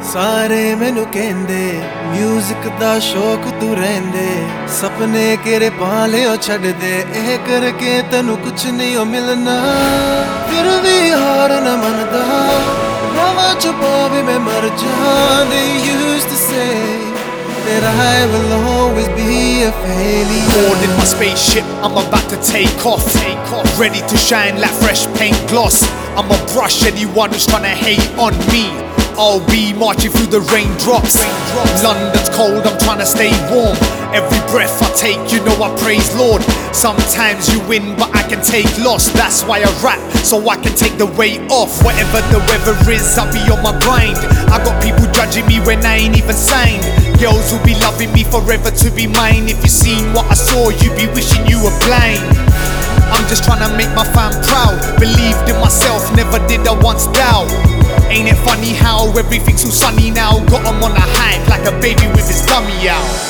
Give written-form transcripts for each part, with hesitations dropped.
सारे मैनू कहंदे म्यूजिक दा शौक तू रहंदे सपने केरे पाले ओ छड़ दे एह करके तैनू कुछ नहीं ओ मिलना फिर भी हार न मनदा रावां च पावे मैं मर जां they used to say that I will always be a failure. Board in my spaceship, I'm about to take off. Ready to shine like fresh paint gloss. I'ma brush anyone who's tryna hate on me. I'll be marching through the raindrops. London's cold, I'm trying to stay warm. Every breath I take, you know I praise Lord. Sometimes you win, but I can take loss. That's why I rap, so I can take the weight off. Whatever the weather is, I'll be on my grind. I got people judging me when I ain't even signed. Girls will be loving me forever to be mine. If you seen what I saw, you'd be wishing you were blind. I'm just trying to make my fam proud. Believed in myself, never did I once doubt. Ain't it funny how everything's so sunny now? Got him on a hike like a baby with his tummy out.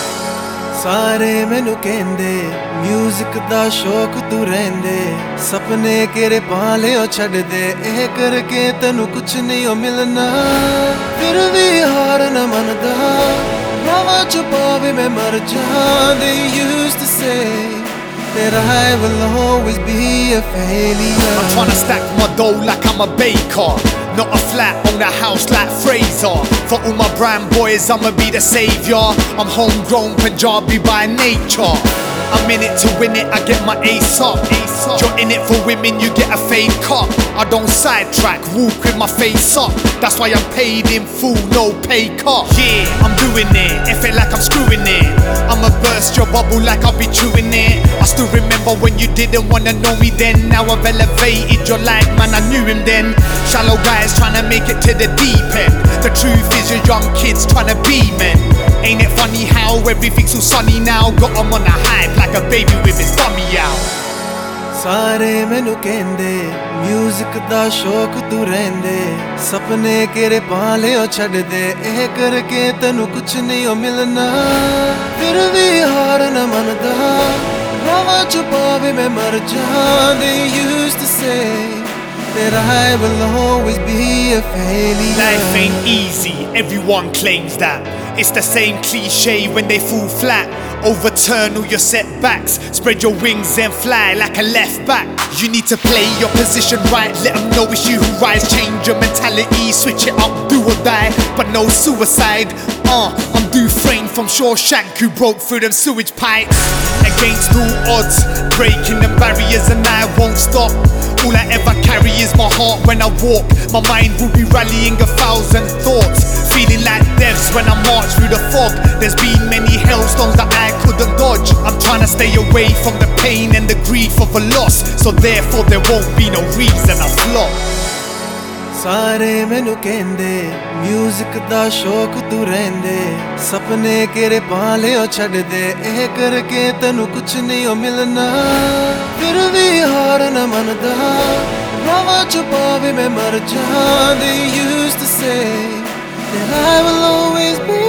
सारे मैनू कहंदे music दा शौक तू रहंदे सपने केरे पाले ओ छड़ दे एह करके तैनू कुछ नहीं ओ मिलना फिर भी हार न मनदा रावां च पावे मैं मर जां they used to say that I will always be a failure. I'm trying to stack my dough like I'm a baker, not a flat on the house like Fraser. For all my brand boys, I'ma be the savior. I'm homegrown Punjabi by nature. I'm in it to win it, I get my ace up. You're in it for women, you get a fade cut. I don't sidetrack, walk with my face up. That's why I'm paid in full, no pay cut. Yeah, I'm doing it, it feel like I'm screwing it. I'ma burst your bubble like I'll be chewing it. I still remember when you didn't wanna know me then. Now I've elevated your life, man, I knew him then. Shallow guys trying to make it to the deep end. The truth is your young kids trying to be men. Ain't it funny how everything's so sunny now? Got him on a hype like a baby with his tummy out. सारे मैनू कहंदे music दा शौक तू रहंदे सपने केरे पाले ओ छड़ दे एह करके तैनू कुछ नहीं ओ मिलना फिर भी हार न मनदा रावां च पावे मैं मर जां they used to say that I will always be a failure. Life ain't easy, everyone claims that. It's the same cliche when they fall flat. Overturn all your setbacks, spread your wings and fly like a left back. You need to play your position right, let them know it's you who rise. Change your mentality, switch it up, do or die, but no suicide. I'm Dufresne from Shawshank who broke through them sewage pipes. Against all odds, breaking the barriers and I won't stop. All I ever carry is my heart when I walk. My mind will be rallying 1,000 thoughts, feeling like devs when I march through the fog. There's been many hailstones that I couldn't dodge. I'm trying to stay away from the pain and the grief of a loss, so therefore there won't be no reason I flop. सारे मैनू कहंदे music दा शौक तू रहंदे सपने केरे पाले ओ छड़ दे एह करके तैनू कुछ नहीं ओ मिलना फिर भी हार न मनदा रावां च पावे मैं मर जां they used to say that I will always be